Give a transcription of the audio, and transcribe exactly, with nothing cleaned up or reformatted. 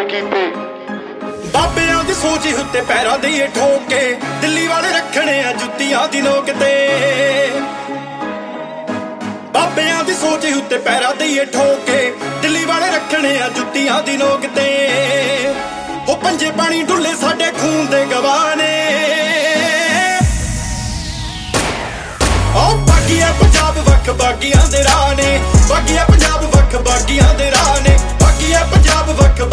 ਕੀਤੇ। ਬਾਬਿਆਂ ਦੀ ਸੋਚ ਉੱਤੇ ਪੈਰਾਂ ਦੇ ਠੋਕੇ, ਦਿੱਲੀ ਵਾਲੇ ਰੱਖਣੇ ਆ ਜੁੱਤੀਆਂ ਦੀ ਨੋਕ ਤੇ। ਬਾਬਿਆਂ ਦੀ ਸੋਚ ਉੱਤੇ ਪੈਰਾਂ ਦੇ ਠੋਕੇ, ਦਿੱਲੀ ਵਾਲੇ ਰੱਖਣੇ ਆ ਜੁੱਤੀਆਂ ਦੀ ਨੋਕ ਤੇ। ਉਹ ਪੰਜੇ ਪਾਣੀ ਡੁੱਲੇ ਸਾਡੇ ਖੂਨ ਦੇ ਗਵਾਹ ਨੇ। ਉਹ ਬਾਗੀਆ ਪੰਜਾਬ ਵੱਖ ਬਾਗੀਆਂ ਦੇ ਰਾਹ ਨੇ, ਬਾਗੀਆ ਪੰਜਾਬ ਵੱਖ ਬਾਗੀਆਂ ਦੇ ਰਾਹ ਨੇ, ਬਾਗੀਆ ਪੰਜਾਬ ਵੱਖ